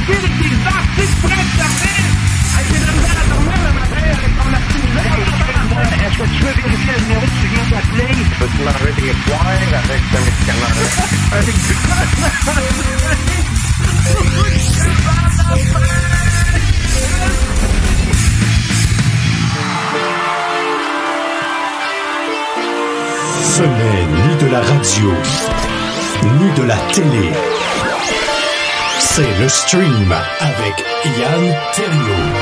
Est-ce que tu veux vérifier le numéro que tu viens d'appeler? Peux-tu m'enlever des poires avec ce médicament-là? Ce n'est ni de la radio, ni de la télé. C'est le stream avec Yann Terriot.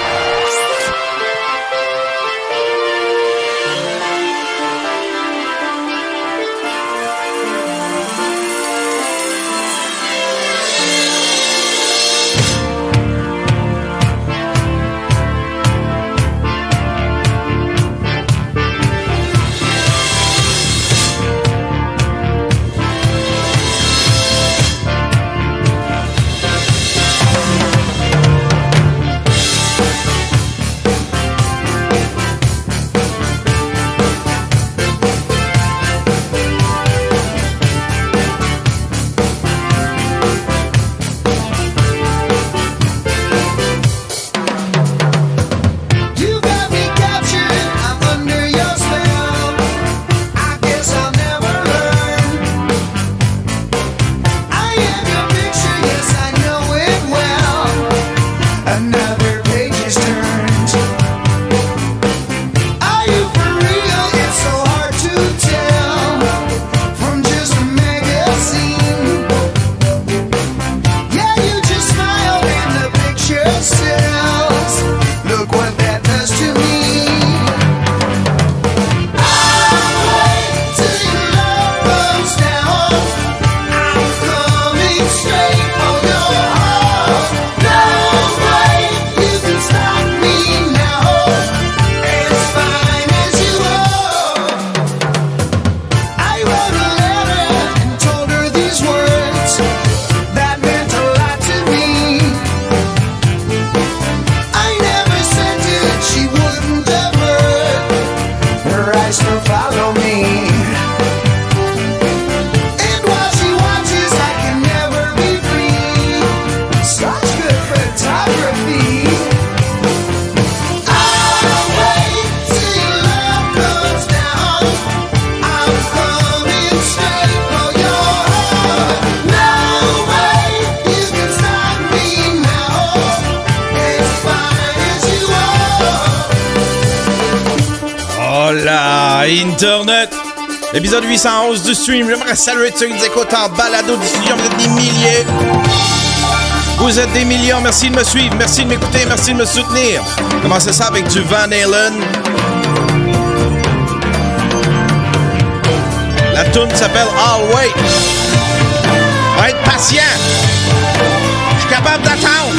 Internet, épisode 811 du stream. J'aimerais saluer ceux qui nous écoutent en balado diffusion. Vous êtes des milliers. Vous êtes des millions. Merci de me suivre. Merci de m'écouter. Merci de me soutenir. Commencez ça avec du Van Halen. La tune s'appelle I'll Wait. On va être patient. Je suis capable d'attendre.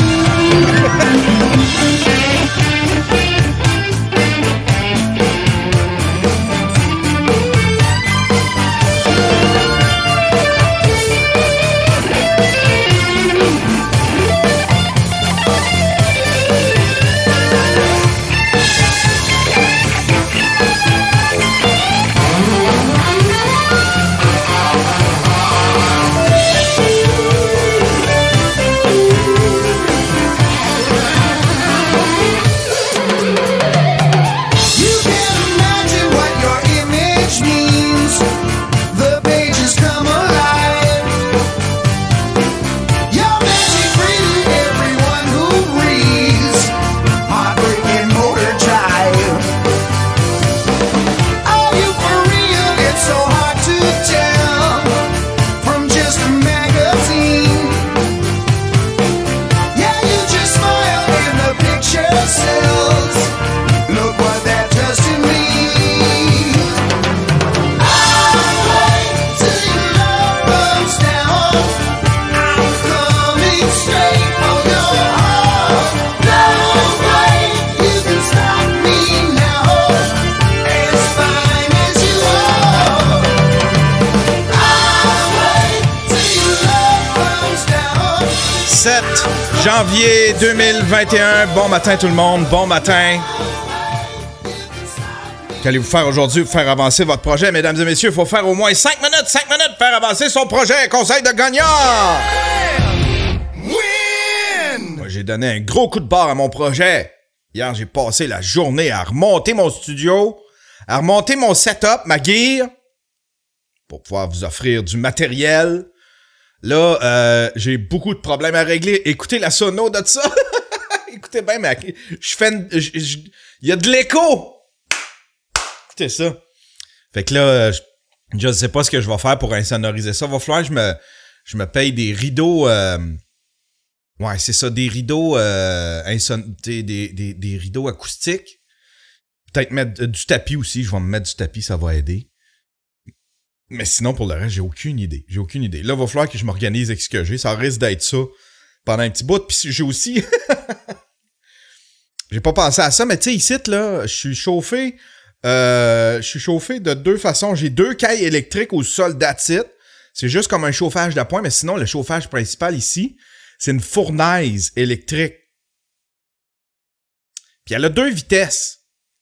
Janvier 2021, bon matin tout le monde, bon matin. Qu'allez-vous faire aujourd'hui pour faire avancer votre projet, mesdames et messieurs? Il faut faire au moins 5 minutes pour faire avancer son projet. Conseil de gagnant! Win! j'ai donné un gros coup de barre à mon projet. Hier, j'ai passé la journée à remonter mon studio, à remonter mon setup, ma gear, pour pouvoir vous offrir du matériel. Là, j'ai beaucoup de problèmes à régler. Écoutez la sono de ça. Écoutez bien, mais il y a de l'écho. Écoutez ça. Fait que là, je ne sais pas ce que je vais faire pour insonoriser ça. Va falloir que je me paye des rideaux. Ouais, c'est ça, des rideaux des rideaux acoustiques. Peut-être mettre du tapis aussi. Je vais me mettre du tapis, ça va aider. Mais sinon, pour le reste, j'ai aucune idée. Là, il va falloir que je m'organise avec ce que j'ai. Ça risque d'être ça pendant un petit bout. Puis j'ai aussi... j'ai pas pensé à ça, mais tu sais, ici, là, je suis chauffé de deux façons. J'ai 2 cailles électriques au sol that's it. C'est juste comme un chauffage d'appoint, mais sinon, le chauffage principal ici, c'est une fournaise électrique. Puis elle a 2 vitesses.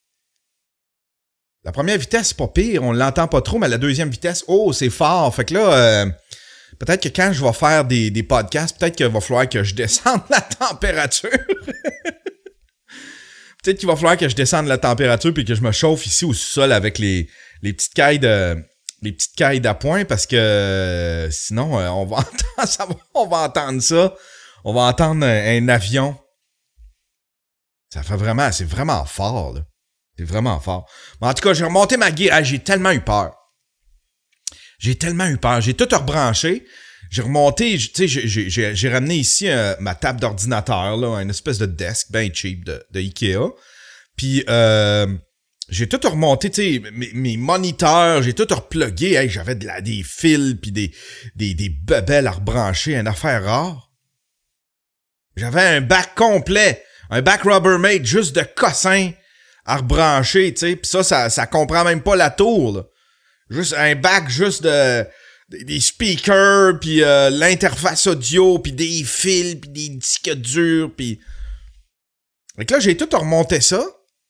La première vitesse, c'est pas pire, on l'entend pas trop, mais la deuxième vitesse, oh, c'est fort. Fait que là, peut-être que quand je vais faire des podcasts, peut-être qu'il va falloir que je descende la température. Peut-être qu'il va falloir que je descende la température puis que je me chauffe ici au sol avec les petites cailles d'appoint parce que sinon, on va entendre ça. On va entendre un avion. C'est vraiment fort, là. C'est vraiment fort. Mais en tout cas, j'ai remonté ma gear. Ah, j'ai tellement eu peur. J'ai tout rebranché. J'ai remonté, tu sais, j'ai ramené ici ma table d'ordinateur, là, une espèce de desk bien cheap de Ikea. Puis, j'ai tout remonté, tu sais, mes moniteurs, j'ai tout replugué. Hey, j'avais des fils puis des bebelles à rebrancher, une affaire rare. J'avais un bac complet, un bac Rubbermaid juste de cossins à rebrancher, tu sais. Puis ça comprend même pas la tour, là. Juste un bac juste des speakers, puis l'interface audio, puis des fils, puis des disques durs, puis... Fait que là, j'ai tout remonté ça.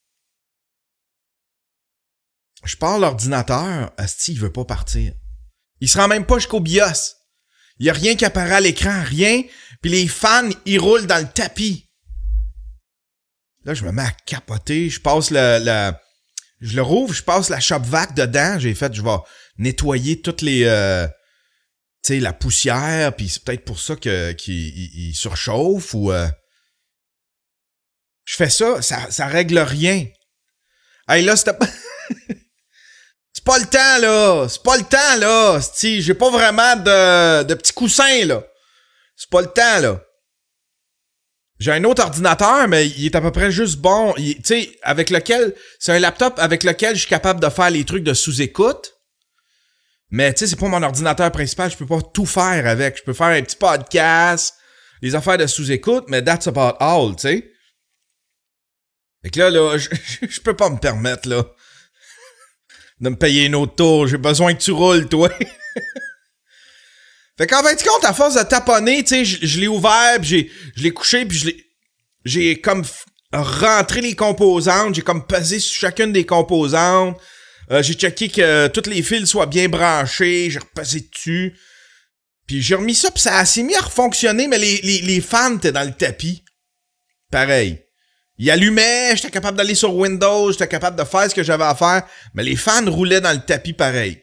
Je pars l'ordinateur, asti, il veut pas partir. Il se rend même pas jusqu'au BIOS. Il y a rien qui apparaît à l'écran, rien. Puis les fans, ils roulent dans le tapis. Là, je me mets à capoter. Je passe je le rouvre, je passe la shop vac dedans. Je vais nettoyer toutes les... tu sais, la poussière. Puis c'est peut-être pour ça qu'il surchauffe ou... Je fais ça règle rien. Hey, là, c'était... C'est pas le temps, là. J'ai pas vraiment de petits coussins, là. C'est pas le temps, là. J'ai un autre ordinateur, mais il est à peu près juste bon. Tu sais, c'est un laptop avec lequel je suis capable de faire les trucs de sous-écoute. Mais tu sais, c'est pas mon ordinateur principal. Je peux pas tout faire avec. Je peux faire un petit podcast, les affaires de sous-écoute, mais that's about all, tu sais. Fait que là, je peux pas me permettre, là, de me payer une autre tour. J'ai besoin que tu roules, toi. Fait qu'en fin de compte, à force de taponner, tu sais, je l'ai ouvert, puis je l'ai couché, puis j'ai comme rentré les composantes, j'ai comme pesé sur chacune des composantes, j'ai checké que tous les fils soient bien branchés, j'ai repesé dessus, puis j'ai remis ça, puis ça s'est mis à refonctionner, mais les fans étaient dans le tapis. Pareil. Il allumait, j'étais capable d'aller sur Windows, j'étais capable de faire ce que j'avais à faire, mais les fans roulaient dans le tapis pareil.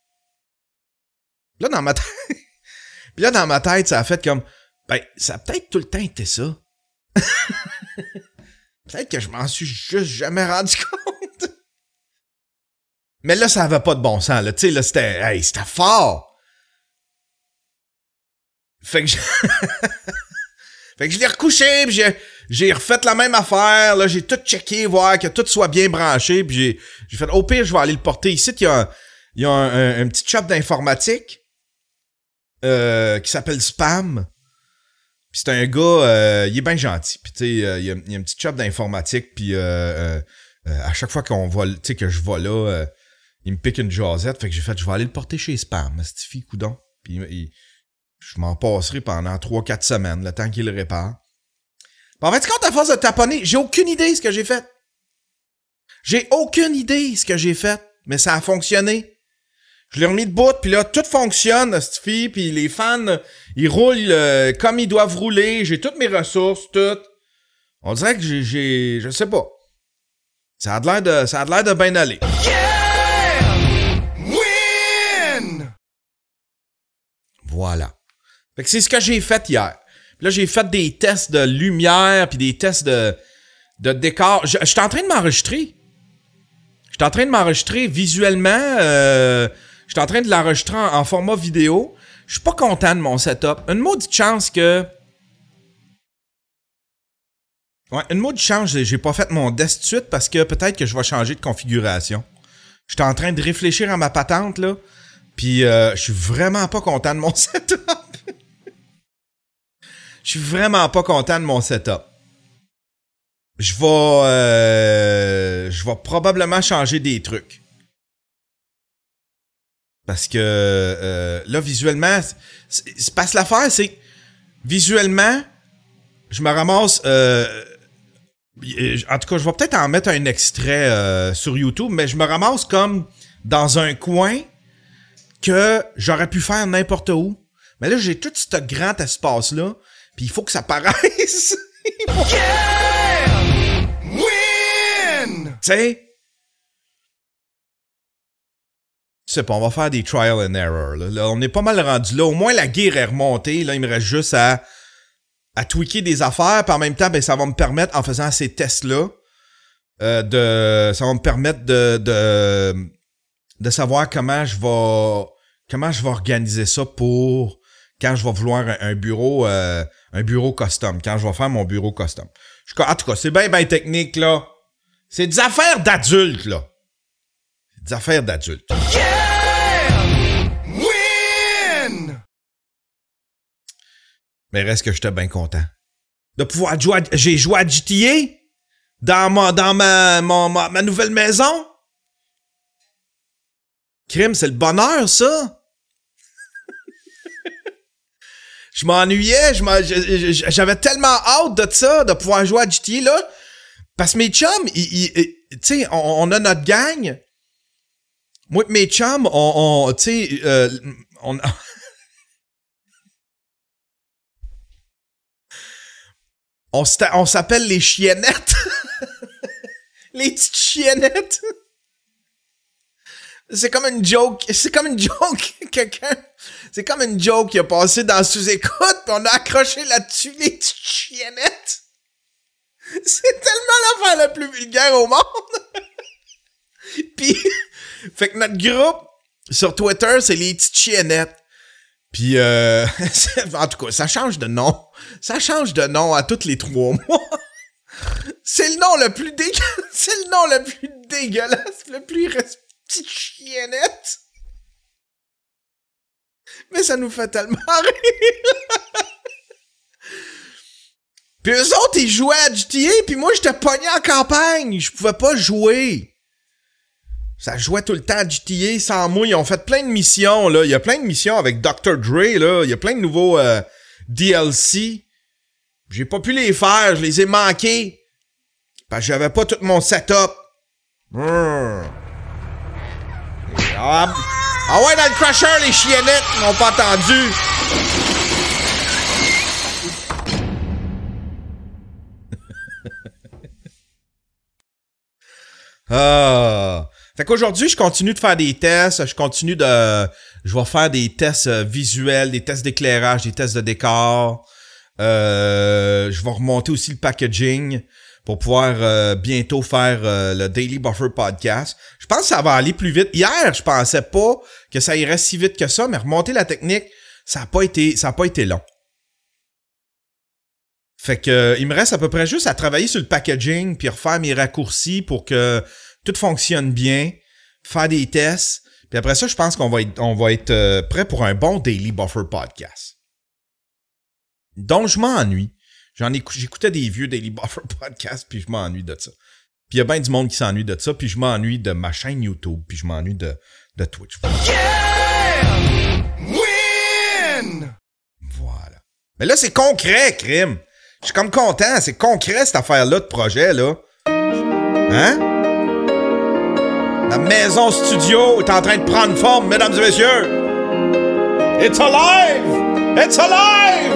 Là, dans ma tête, ça a fait comme... Ben, ça a peut-être tout le temps été ça. Peut-être que je m'en suis juste jamais rendu compte. Mais là, ça avait pas de bon sens, là. Tu sais, là, c'était fort. Fait que je l'ai recouché, puis j'ai refait la même affaire, là, j'ai tout checké, voir que tout soit bien branché, puis j'ai fait, au pire, je vais aller le porter ici. Il y a un petit shop d'informatique qui s'appelle Spam. Puis c'est un gars, il est bien gentil. Puis tu sais, il y a un petit shop d'informatique, puis à chaque fois qu'on va, tu sais, que je vais là, il me pique une jasette, fait que j'ai fait, je vais aller le porter chez Spam, cette fille, coudon. Puis je m'en passerai pendant 3-4 semaines, le temps qu'il le répare. En fait, quand à force de taponner, j'ai aucune idée ce que j'ai fait. Mais ça a fonctionné. Je l'ai remis de bout, puis là, tout fonctionne, cette fille, puis les fans, ils roulent comme ils doivent rouler. J'ai toutes mes ressources, toutes. On dirait que j'ai je sais pas. Ça a l'air de bien aller. Yeah! Win! Voilà. Fait que c'est ce que j'ai fait hier. Puis là, j'ai fait des tests de lumière, puis des tests de décor. Je suis en train de m'enregistrer. Je suis en train de m'enregistrer visuellement. Je suis en train de l'enregistrer en format vidéo. Je suis pas content de mon setup. Une maudite chance que... Ouais, une maudite chance, j'ai pas fait mon desk tout de suite parce que peut-être que je vais changer de configuration. Je suis en train de réfléchir à ma patente, là. Puis je suis vraiment pas content de mon setup. Je suis vraiment pas content de mon setup. Je vais probablement changer des trucs. Parce que là, visuellement, c'est parce que l'affaire, c'est visuellement, je me ramasse... en tout cas, je vais peut-être en mettre un extrait sur YouTube, mais je me ramasse comme dans un coin que j'aurais pu faire n'importe où. Mais là, j'ai tout ce grand espace-là, puis il faut que ça paraisse. Yeah! Win! Tu sais? Je sais pas, on va faire des trial and error. Là, on est pas mal rendu là. Au moins, la gear est remontée. Là, il me reste juste à tweaker des affaires. Puis en même temps, ben, ça va me permettre, en faisant ces tests-là, ça va me permettre de savoir comment je vais organiser ça pour quand je vais vouloir un bureau custom. Quand je vais faire mon bureau custom. En tout cas, c'est bien technique, là. C'est des affaires d'adultes, là. C'est des affaires d'adultes. Yeah! Win! Mais reste que j'étais bien content de pouvoir jouer. J'ai joué à GTA dans ma nouvelle maison. Crime, c'est le bonheur, ça. Je m'ennuyais, j'avais tellement hâte de ça, de pouvoir jouer à GTA, là. Parce que mes chums, tu sais, on a notre gang. Moi et mes chums, tu sais, on s'appelle les chiennettes. Les petites chiennettes. C'est comme une joke. Quelqu'un. C'est comme une joke qui a passé dans sous-écoute, pis on a accroché là-dessus les petites chiennettes. C'est tellement l'affaire la plus vulgaire au monde. Pis, fait que notre groupe sur Twitter, c'est les petites chiennettes. Puis, en tout cas, ça change de nom. Ça change de nom à tous les 3 mois. C'est le nom le plus dégueulasse. C'est le nom le plus dégueulasse. Le plus petite chiennette. Mais ça nous fait tellement rire. Puis eux autres, ils jouaient à GTA, puis moi, j'étais pogné en campagne. Je pouvais pas jouer. Ça jouait tout le temps à GTA sans moi. Ils ont fait plein de missions, là. Il y a plein de missions avec Dr. Dre, là. Il y a plein de nouveaux DLC. J'ai pas pu les faire. Je les ai manqués. Parce que j'avais pas tout mon setup. Ah ouais, dans le crusher, les chiennettes n'ont pas entendu. Fait qu'aujourd'hui, je continue de faire des tests. Je vais faire des tests visuels, des tests d'éclairage, des tests de décor. Je vais remonter aussi le packaging pour pouvoir bientôt faire le Daily Buffer Podcast. Je pense que ça va aller plus vite. Hier, je pensais pas que ça irait si vite que ça, mais remonter la technique, ça a pas été long. Fait que il me reste à peu près juste à travailler sur le packaging puis refaire mes raccourcis pour que tout fonctionne bien, faire des tests. Puis après ça, je pense qu'on va être prêt pour un bon Daily Buffer Podcast. Donc, je m'ennuie. J'écoutais des vieux Daily Buffer Podcasts, puis je m'ennuie de ça. Puis il y a bien du monde qui s'ennuie de ça, puis je m'ennuie de ma chaîne YouTube, puis je m'ennuie de Twitch. Yeah! Win! Voilà. Mais là, c'est concret, crime. Je suis comme content. C'est concret, cette affaire-là de projet, là. Hein? La maison studio est en train de prendre forme, mesdames et messieurs. It's alive! It's alive!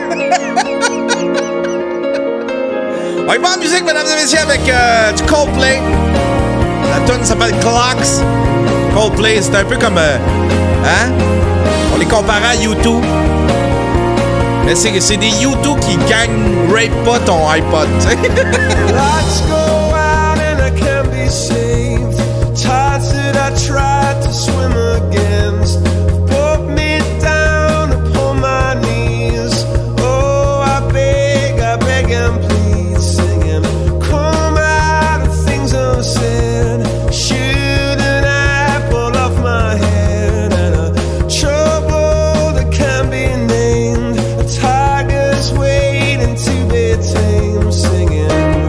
On y va en musique, mesdames et messieurs, avec du Coldplay. La tune s'appelle Clocks. Coldplay, c'est un peu comme... hein? On les comparait à U2. Mais c'est des U2 qui gagnent rape pas ton iPod. Lights go out and I can't be saved. Tides that I tried to swim against brought me down upon my knees. Oh, I beg and plead, singing, come out of things unsaid. Shoot an apple off my head and a trouble that can't be named. A tiger's waiting to be tamed, singing.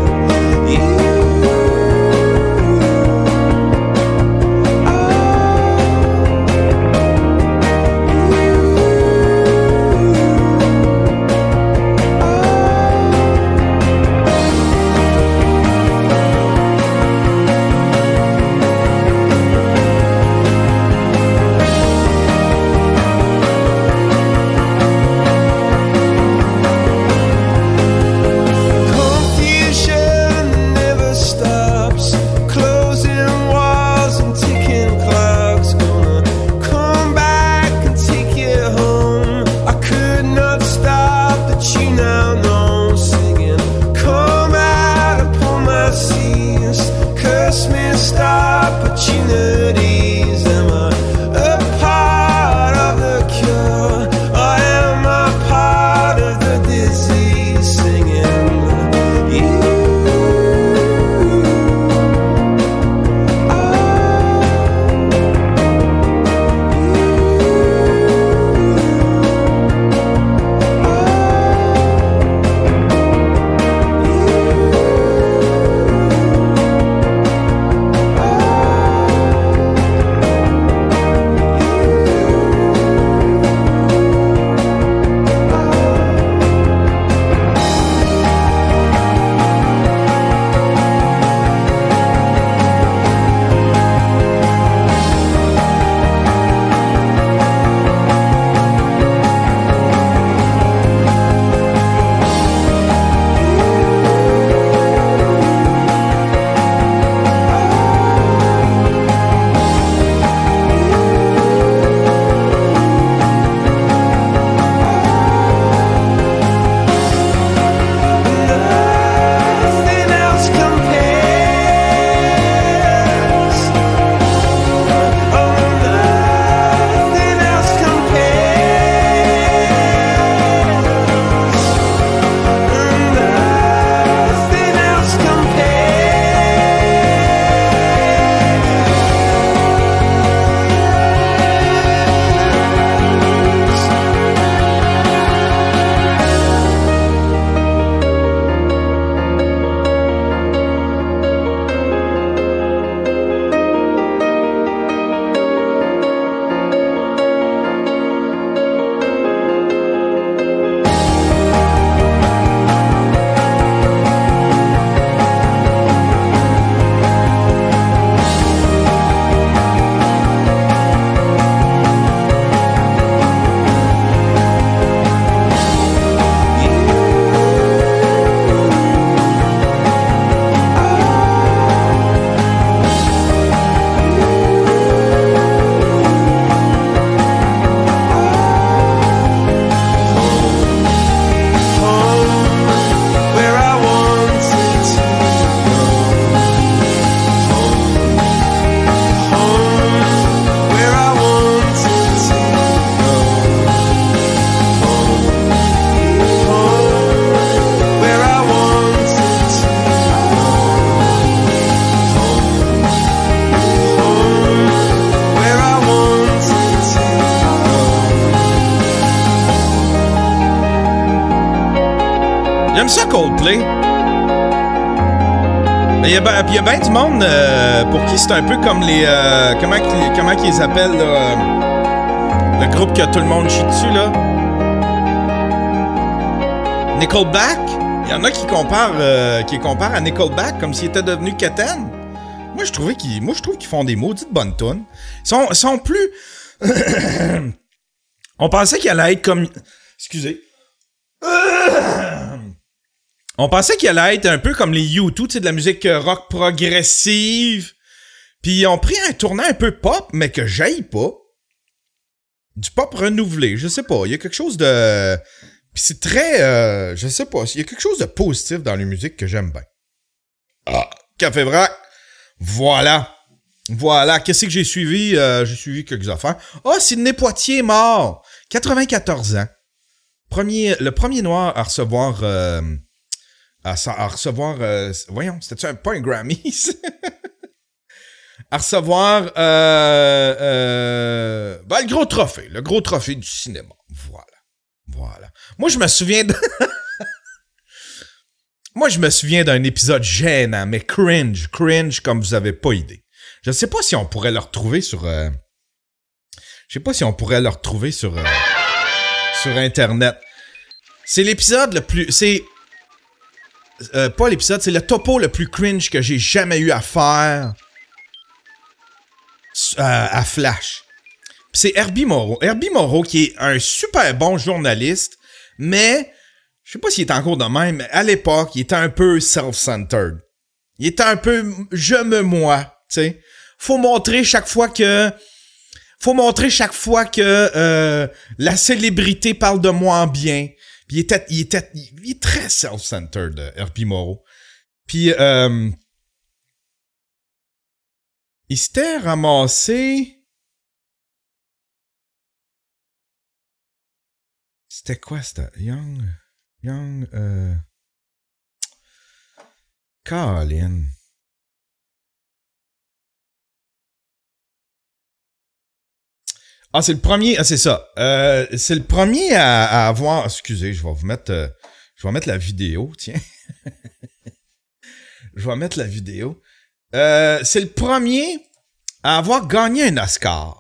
J'aime ça, Coldplay. Il y a bien du monde pour qui c'est un peu comme les... comment qu'ils les appellent, là, le groupe que tout le monde chie dessus, là. Nickelback. Il y en a qui comparent à Nickelback comme s'il était devenu quétaine. Moi, je trouve qu'ils font des maudites bonnes tunes. Ils sont plus... On pensait qu'il allait être comme... Excusez. On pensait qu'il allait être un peu comme les U2, tu sais, de la musique rock progressive. Puis ils ont pris un tournant un peu pop, mais que j'haïs pas. Du pop renouvelé, je sais pas. Il y a quelque chose de... Puis c'est très... je sais pas. Il y a quelque chose de positif dans les musiques que j'aime bien. Ah, Café Vrac. Voilà. Voilà. Qu'est-ce que j'ai suivi? J'ai suivi quelques affaires. Ah, Sidney Poitier est mort. 94 ans. Le premier noir à recevoir... voyons, c'était pas un Grammy? À recevoir le gros trophée. Le gros trophée du cinéma. Voilà. Moi, je me souviens d'un épisode gênant, mais cringe comme vous avez pas idée. Je sais pas si on pourrait le retrouver sur... sur Internet. C'est l'épisode le plus... pas l'épisode, c'est le topo le plus cringe que j'ai jamais eu à faire à Flash. Pis c'est Herbie Moreau. Herbie Moreau qui est un super bon journaliste, mais je sais pas s'il est encore de même, mais à l'époque, il était un peu self-centered. Il était un peu moi, tu sais. Faut montrer chaque fois que la célébrité parle de moi en bien. Puis il est très self-centered, Herbie Moreau. Puis il s'était ramassé... C'était quoi, c'était... Young... Colin... Ah, c'est le premier... Ah, c'est ça. C'est le premier à avoir... Excusez, je vais mettre la vidéo, tiens. Je vais mettre la vidéo. C'est le premier à avoir gagné un Oscar.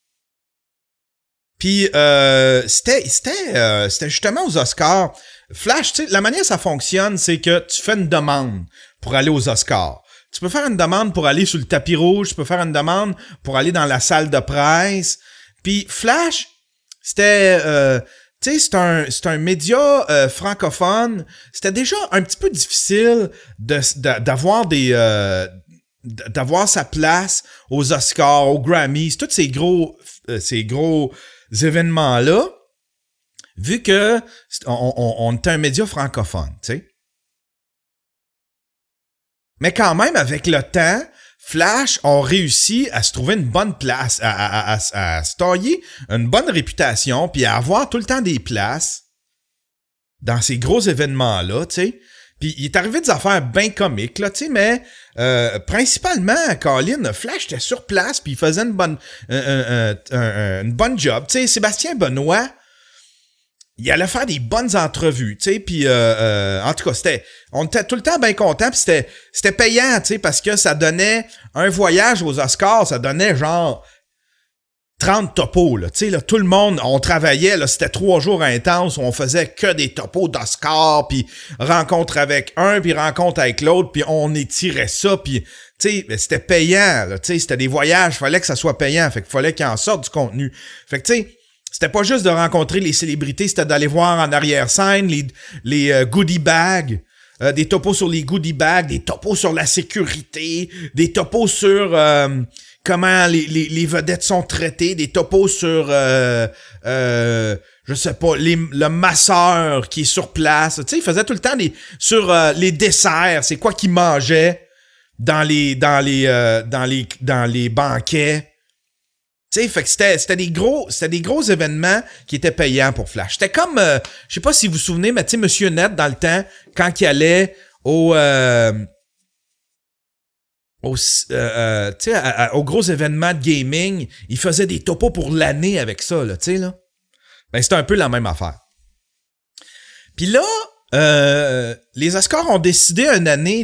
Puis c'était justement aux Oscars. Flash, tu sais, la manière ça fonctionne, c'est que tu fais une demande pour aller aux Oscars. Tu peux faire une demande pour aller sur le tapis rouge, tu peux faire une demande pour aller dans la salle de presse. Puis Flash, c'était... tu sais, c'est un média francophone. C'était déjà un petit peu difficile d'avoir d'avoir sa place aux Oscars, aux Grammys, tous ces gros événements-là, vu que on était un média francophone, tu sais. Mais quand même, avec le temps, Flash ont réussi à se trouver une bonne place, à se tailler une bonne réputation, puis à avoir tout le temps des places dans ces gros événements-là, tu sais. Puis il est arrivé des affaires bien comiques, là, tu sais, mais principalement, Colin, Flash était sur place, puis il faisait une bonne job. Tu sais, Sébastien Benoît, il allait faire des bonnes entrevues, tu sais, puis en tout cas, on était tout le temps bien contents, puis c'était payant, tu sais, parce que ça donnait un voyage aux Oscars, ça donnait genre 30 topos, là, tu sais, là, tout le monde, on travaillait, là, c'était 3 jours intenses où on faisait que des topos d'Oscars, puis rencontre avec un, puis rencontre avec l'autre, puis on étirait ça, puis, tu sais, c'était payant, là, tu sais, c'était des voyages, fallait que ça soit payant, fait qu'il fallait qu'il en sorte du contenu. Fait que, tu sais, c'était pas juste de rencontrer les célébrités, c'était d'aller voir en arrière-scène les goodie bags, des topos sur les goodie bags, des topos sur la sécurité, des topos sur comment les vedettes sont traitées, des topos sur je sais pas, le masseur qui est sur place. Tu sais, il faisait tout le temps sur les desserts, c'est quoi qu'ils mangeaient dans les banquets. Tu sais, fait que c'était des gros événements qui étaient payants pour Flash. C'était comme, je sais pas si vous vous souvenez, mais tu sais, Monsieur Net, dans le temps, quand il allait aux gros événements de gaming, il faisait des topos pour l'année avec ça, là, tu sais, là. Ben, c'était un peu la même affaire. Puis là, les Oscars ont décidé une année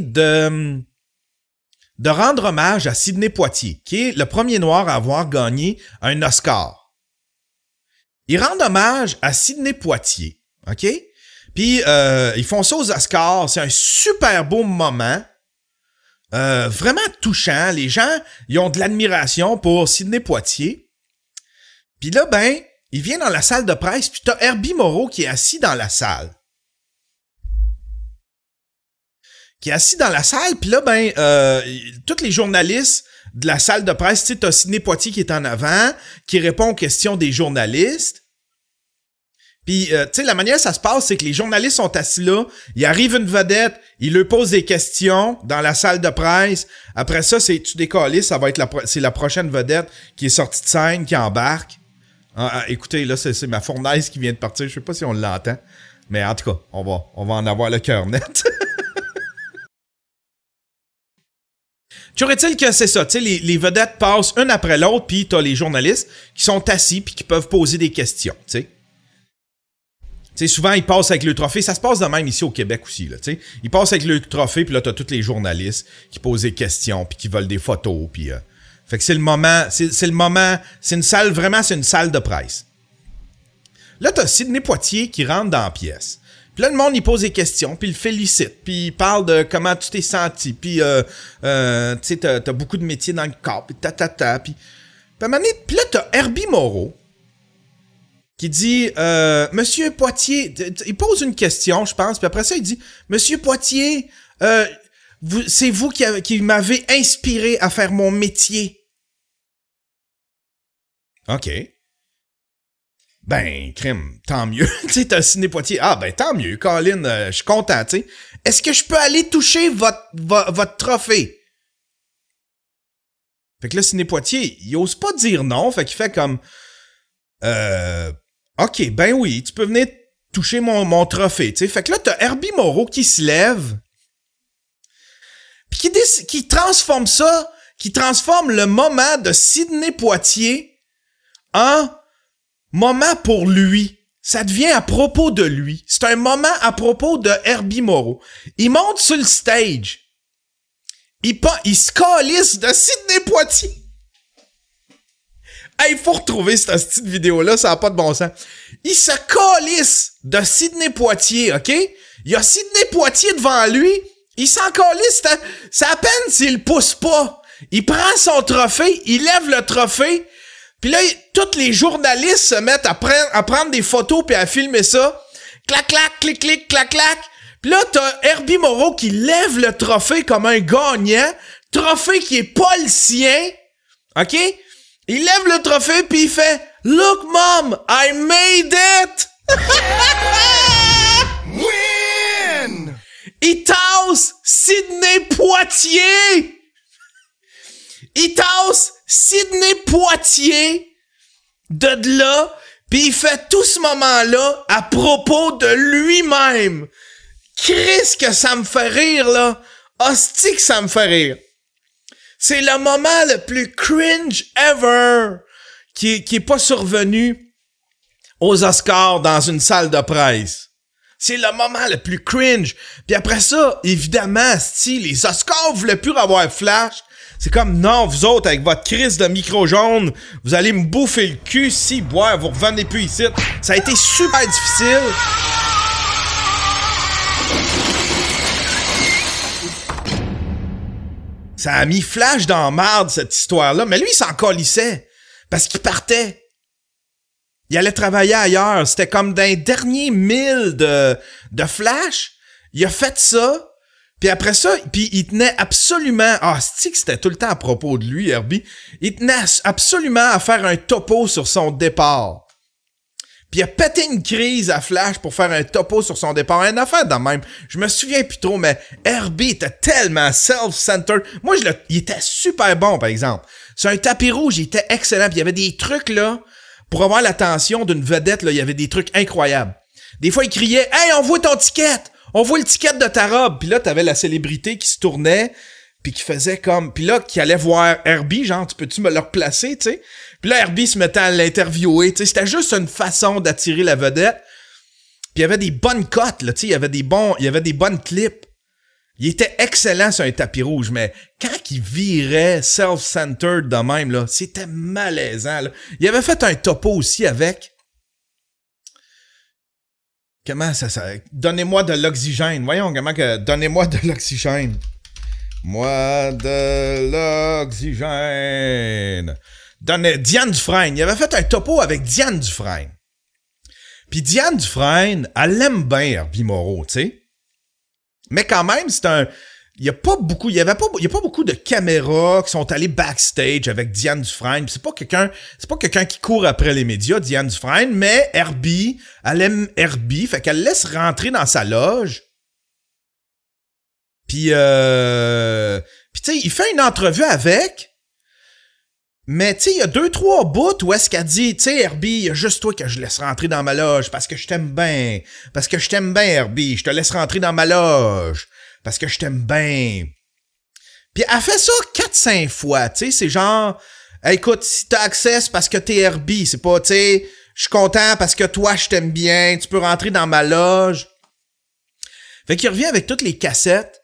de rendre hommage à Sidney Poitier, qui est le premier noir à avoir gagné un Oscar. Ils rendent hommage à Sidney Poitier, OK? Puis, ils font ça aux Oscars. C'est un super beau moment. vraiment touchant. Les gens, ils ont de l'admiration pour Sidney Poitier. Puis là, ben, il vient dans la salle de presse, puis t'as Herbie Moreau qui est assis dans la salle. Puis là, ben, tous les journalistes de la salle de presse, tu sais, t'as Sidney Poitier qui est en avant, qui répond aux questions des journalistes. Puis, tu sais, la manière ça se passe, c'est que les journalistes sont assis là, il arrive une vedette, il leur pose des questions dans la salle de presse. Après ça, tu décolles, ça va être c'est la prochaine vedette qui est sortie de scène, qui embarque. Écoutez, là, c'est ma fournaise qui vient de partir. Je sais pas si on l'entend. Mais en tout cas, on va en avoir le cœur net. Toujours est-il que c'est ça, tu sais, les vedettes passent une après l'autre, puis t'as les journalistes qui sont assis puis qui peuvent poser des questions, tu sais. Tu sais, souvent, ils passent avec le trophée. Ça se passe de même ici au Québec aussi, là, tu sais. Ils passent avec le trophée, puis là, t'as tous les journalistes qui posent des questions, puis qui veulent des photos, puis... Fait que c'est le moment, c'est une salle, vraiment, c'est une salle de presse. Là, t'as Sidney Poitier qui rentre dans la pièce. Puis là, le monde, il pose des questions, puis il le félicite, puis il parle de comment tu t'es senti, puis tu sais, t'as beaucoup de métiers dans le corps, puis puis à un moment donné, puis là, t'as Herbie Moreau qui dit, Monsieur Poitier, il pose une question, je pense, puis après ça, il dit, Monsieur Poitier, c'est vous qui m'avez inspiré à faire mon métier. OK. Ben, crime, tant mieux. Tu sais, t'as Sidney Poitier. Ah, ben, tant mieux, Colin, je suis content, tu sais. Est-ce que je peux aller toucher votre trophée? Fait que là, Sidney Poitier, il ose pas dire non, fait qu'il fait comme... OK, ben oui, tu peux venir toucher mon trophée, tu sais. Fait que là, t'as Herbie Moreau qui se lève, puis qui transforme ça, qui transforme le moment de Sidney Poitier en moment pour lui. Ça devient à propos de lui. C'est un moment à propos de Herbie Moreau. Il monte sur le stage. Il se calisse de Sidney Poitier. Hey, il faut retrouver cette petite vidéo-là, ça n'a pas de bon sens. Il se calisse de Sidney Poitier, OK? Il y a Sidney Poitier devant lui. Il s'en calisse. C'est à peine s'il le pousse pas. Il prend son trophée, il lève le trophée. Puis là, tous les journalistes se mettent à prendre des photos puis à filmer ça. Clac, clac, clic, clic, clac, clac. Puis là, t'as Herbie Moreau qui lève le trophée comme un gagnant. Trophée qui est pas le sien. OK? Il lève le trophée puis il fait « Look, Mom, I made it! » Win! Il tasse Sidney Poitier! Il tasse Sidney Poitier de là, puis il fait tout ce moment-là à propos de lui-même. Christ que ça me fait rire, là. Hostie que ça me fait rire. C'est le moment le plus cringe ever qui est pas survenu aux Oscars dans une salle de presse. C'est le moment le plus cringe. Puis après ça, évidemment, les Oscars voulaient plus avoir Flash. C'est comme, non, vous autres, avec votre crise de micro jaune, vous allez me bouffer le cul, boire, vous revenez plus ici. Ça a été super difficile. Ça a mis Flash dans la marde, cette histoire-là. Mais lui, il s'en calissait. Parce qu'il partait. Il allait travailler ailleurs. C'était comme dans les derniers 1000 de Flash. Il a fait ça. Puis après ça, puis il tenait absolument... Ah, c'est-tu que c'était tout le temps à propos de lui, Herbie? Il tenait absolument à faire un topo sur son départ. Puis il a pété une crise à Flash pour faire un topo sur son départ. Une affaire de même. Je me souviens plus trop, mais Herbie était tellement self-centered. Moi, il était super bon, par exemple. Sur un tapis rouge, il était excellent. Puis il y avait des trucs, là, pour avoir l'attention d'une vedette, là, il y avait des trucs incroyables. Des fois, il criait « Hey, on voit ton ticket! On voit le ticket de ta robe! » Puis là, t'avais la célébrité qui se tournait, puis qui faisait comme... Puis là, qui allait voir Herbie, genre, peux-tu me le replacer, tu sais? Puis là, Herbie se mettait à l'interviewer, tu sais, c'était juste une façon d'attirer la vedette. Puis il y avait des bonnes cotes, là, tu sais, il y avait des bonnes clips. Il était excellent sur un tapis rouge, mais quand il virait self-centered de même, là, c'était malaisant, là. Il avait fait un topo aussi avec... Comment ça... Donnez-moi de l'oxygène. Voyons comment que... Donnez-moi de l'oxygène. Moi de l'oxygène. Diane Dufresne. Il avait fait un topo avec Diane Dufresne. Puis Diane Dufresne, elle aime bien Herbie Moreau, tu sais. Mais quand même, c'est un... Il y a pas beaucoup de caméras qui sont allées backstage avec Diane Dufresne. C'est pas quelqu'un qui court après les médias, Diane Dufresne, mais Herbie, elle aime Herbie, fait qu'elle laisse rentrer dans sa loge. Puis tu sais, il fait une entrevue avec. Mais tu sais, il y a 2-3 bouts où est-ce qu'elle dit, tu sais, Herbie, il y a juste toi que je laisse rentrer dans ma loge parce que je t'aime bien. Parce que je t'aime bien, Herbie. Je te laisse rentrer dans ma loge. Parce que je t'aime bien. Puis elle fait ça 4-5 fois, tu sais, c'est genre, hey, écoute, si t'as accès, c'est parce que t'es Herbie, c'est pas, tu sais, je suis content parce que toi, je t'aime bien, tu peux rentrer dans ma loge. Fait qu'il revient avec toutes les cassettes.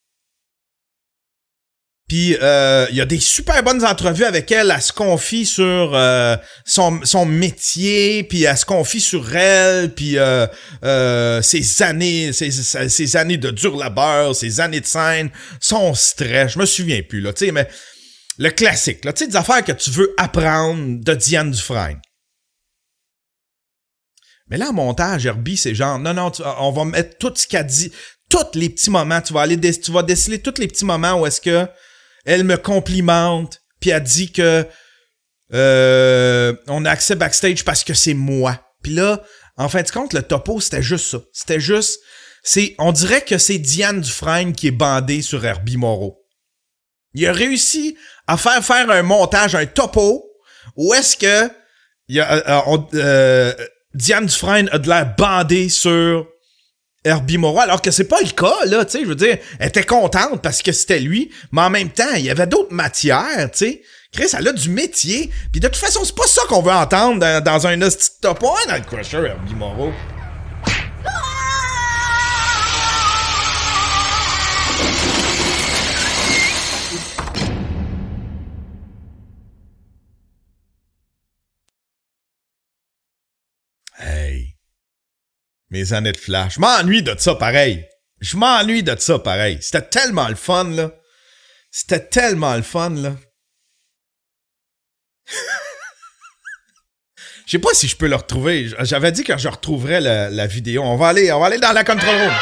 Puis il y a des super bonnes entrevues avec elle. Elle se confie sur son métier, puis elle se confie sur elle, puis ses années de dur labeur, ses années de scène, son stress. Je me souviens plus là, tu sais, mais le classique, là, tu sais, des affaires que tu veux apprendre de Diane Dufresne. Mais là, en montage, Herbie, c'est genre, non, on va mettre tout ce qu'elle dit, tous les petits moments. Tu vas déceler tous les petits moments où est-ce que elle me complimente, puis elle dit que on a accès backstage parce que c'est moi. Puis là, en fin de compte, le topo, c'était juste ça. On dirait que c'est Diane Dufresne qui est bandée sur Herbie Moreau. Il a réussi à faire un montage, un topo, où est-ce que Diane Dufresne a de l'air bandée sur Herbie Moreau, alors que c'est pas le cas, là, tu sais, je veux dire, elle était contente parce que c'était lui, mais en même temps, il y avait d'autres matières, tu sais. Chris, elle a du métier, puis de toute façon, c'est pas ça qu'on veut entendre dans un hostie de top 1 dans le Crusher, Herbie Moreau. Hey. Mes années de flash. Je m'ennuie de ça pareil. C'était tellement le fun, là. Je sais pas si je peux le retrouver. J'avais dit que je retrouverais la vidéo. On va aller dans la control room.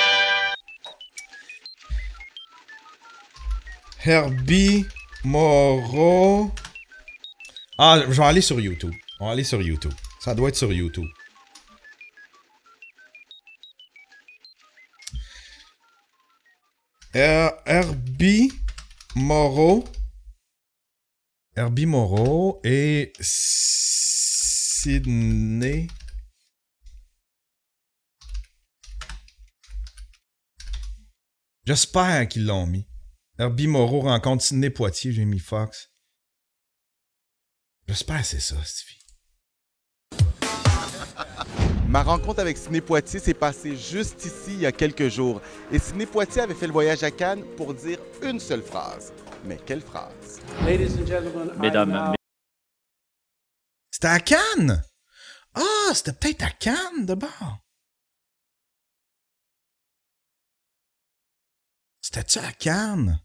Herbie Moreau. Ah, je vais aller sur YouTube. Ça doit être sur YouTube. Herbie Moreau et Sidney. J'espère qu'ils l'ont mis. Herbie Moreau rencontre Sidney Poitier, Jamie Foxx. J'espère que c'est ça, Stevie. Ma rencontre avec Sidney Poitier s'est passée juste ici il y a quelques jours. Et Sidney Poitier avait fait le voyage à Cannes pour dire une seule phrase. Mais quelle phrase? Mesdames, C'était à Cannes? Ah, c'était peut-être à Cannes d'abord. C'était-tu à Cannes?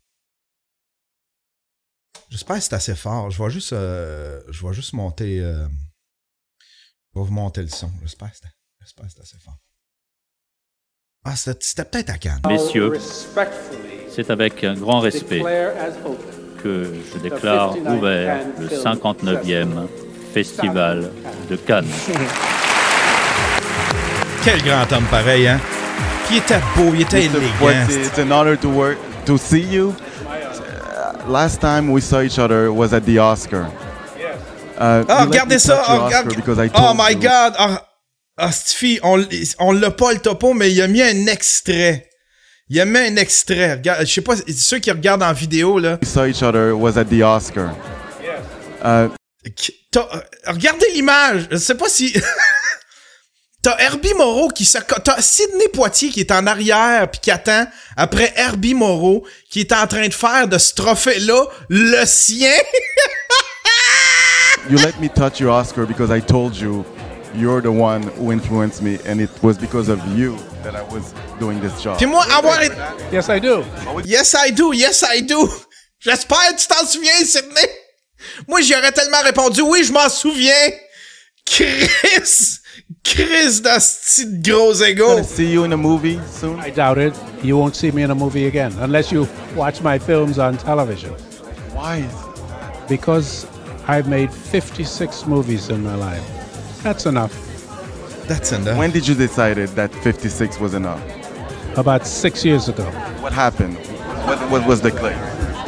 J'espère que c'est assez fort. Je vais juste monter... je vais vous monter le son. J'espère que c'est assez fort. Ah, c'était peut-être à Cannes. messieurs, c'est avec un grand respect que je déclare ouvert le 59e Festival de Cannes. Quel grand homme pareil, hein? Qui était beau, il était élégant. It's an honor to see you. Last time we saw each other was at the Oscar. Regardez ça! Oh my God! Stiffy, on l'a pas le topo, mais il a mis un extrait. Regarde, je sais pas, ceux qui regardent en vidéo, là. We saw each other was at the Oscar. Regardez l'image. Je sais pas si... T'as Herbie Moreau t'as Sidney Poitier qui est en arrière puis qui attend après Herbie Moreau qui est en train de faire de ce trophée-là le sien. You let me touch your Oscar because I told you you're the one who influenced me and it was because of you that I was doing this job. Puis moi, avoir été... Yes, I do. Yes, I do. Yes, I do. J'espère que tu t'en souviens, Sidney. Moi, j'y aurais tellement répondu, oui, je m'en souviens. Chris d'asti de gros ego. I'm gonna see you in a movie soon. I doubt it. You won't see me in a movie again unless you watch my films on television. Why? Because I've made 56 movies in my life. That's enough. That's enough. When did you decide that 56 was enough? About 6 years ago. What happened? What was the click?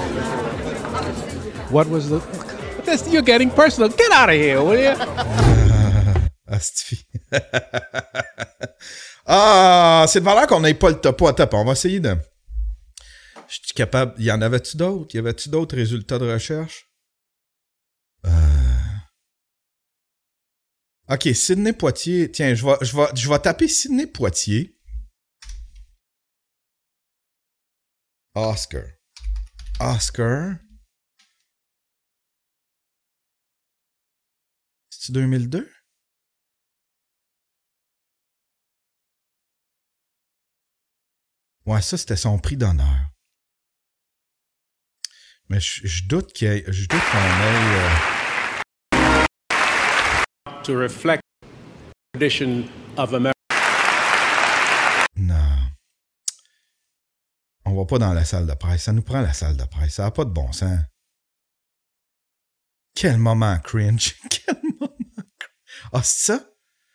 What was the... You're getting personal. Get out of here, will you? C'est de valeur qu'on n'ait pas le topo à top. On va essayer de... Je suis capable... Y en avait-tu d'autres? Y avait-tu d'autres résultats de recherche? OK, Sidney Poitier. Tiens, je vais taper Sidney Poitier. Oscar. C'est 2002? Ouais, ça, c'était son prix d'honneur. Mais je doute qu'on ait... To reflect the tradition of America. Non. On va pas dans la salle de presse. Ça nous prend la salle de presse. Ça n'a pas de bon sens. Quel moment cringe. Quel moment cringe. Ah, c'est ça?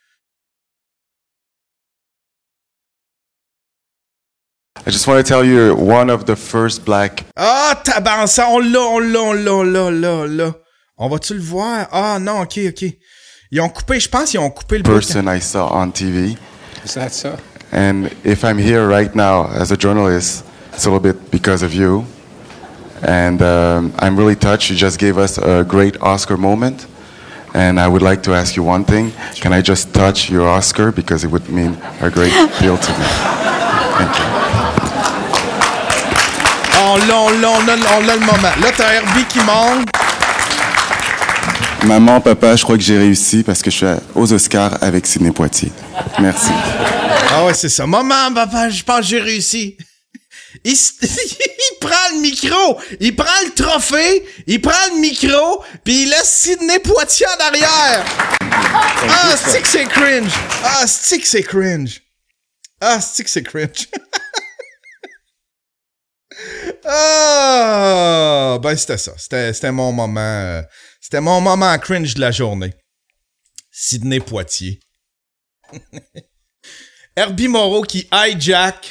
I just want to tell you, one of the first black... Ah, tabarnak, on l'a. On va-tu le voir? Ah, non, OK. Ils ont coupé, je pense qu'ils ont coupé le person I saw on TV. Is that so? And if I'm here right now as a journalist, it's a little bit because of you. And I'm really touched. You just gave us a great Oscar moment. And I would like to ask you one thing. Can I just touch your Oscar? Because it would mean a great deal to me. Thank you. On l'a le moment. Là, t'as Herbie qui monte. Maman, papa, je crois que j'ai réussi parce que je suis aux Oscars avec Sidney Poitier. Merci. Ah ouais, c'est ça. Maman, papa, je pense que j'ai réussi. Il prend le micro, il prend le trophée, il prend le micro, puis il laisse Sidney Poitier en arrière. Ah, c'est que c'est cringe. Ah, ben c'était ça. C'était mon moment. C'était mon moment cringe de la journée. Sidney Poitier. Herbie Moreau qui hijack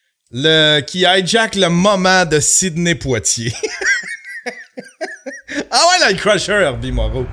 le moment de Sidney Poitier. Ah ouais, là, il crusher Herbie Moreau.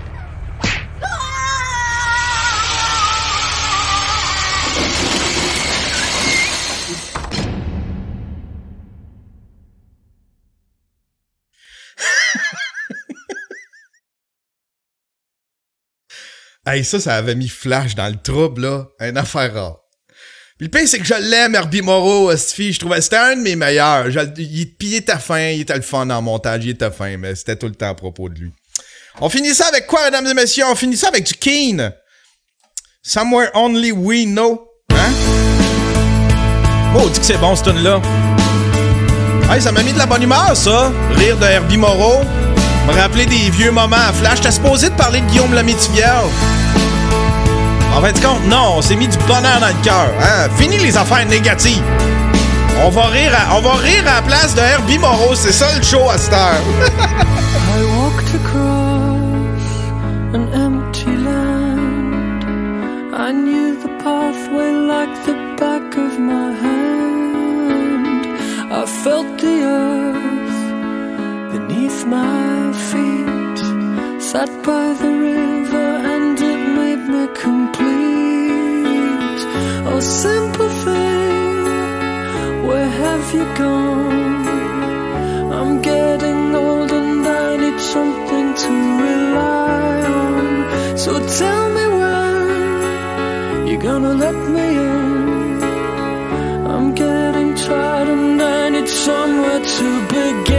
Hey, ça avait mis Flash dans le trouble, là. Une affaire rare. Puis le pire, c'est que je l'aime, Herbie Moreau, cette fille. Je trouvais c'était un de mes meilleurs. Puis il était fin, il était le fun en montage, il était fin, mais c'était tout le temps à propos de lui. On finit ça avec quoi, mesdames et messieurs? On finit ça avec du Keane. Somewhere Only We Know. Hein? Oh, on dit que c'est bon, cette tune-là. Hey, ça m'a mis de la bonne humeur, ça. Rire de Herbie Moreau. Me rappeler des vieux moments à Flash. J'étais supposé de parler de Guillaume Lemaitre-Vierge. En fin de compte, non, on s'est mis du bonheur dans le cœur. Hein? Fini les affaires négatives. On va rire à la place de Herbie Moreau. C'est ça le show à cette heure. I walked across an empty land. I knew the pathway like the back of my hand. I felt the earth beneath my feet, sat by the river and it made me complete. Oh, simple thing, where have you gone? I'm getting old and I need something to rely on. So tell me when you're gonna let me in. I'm getting tired and I need somewhere to begin.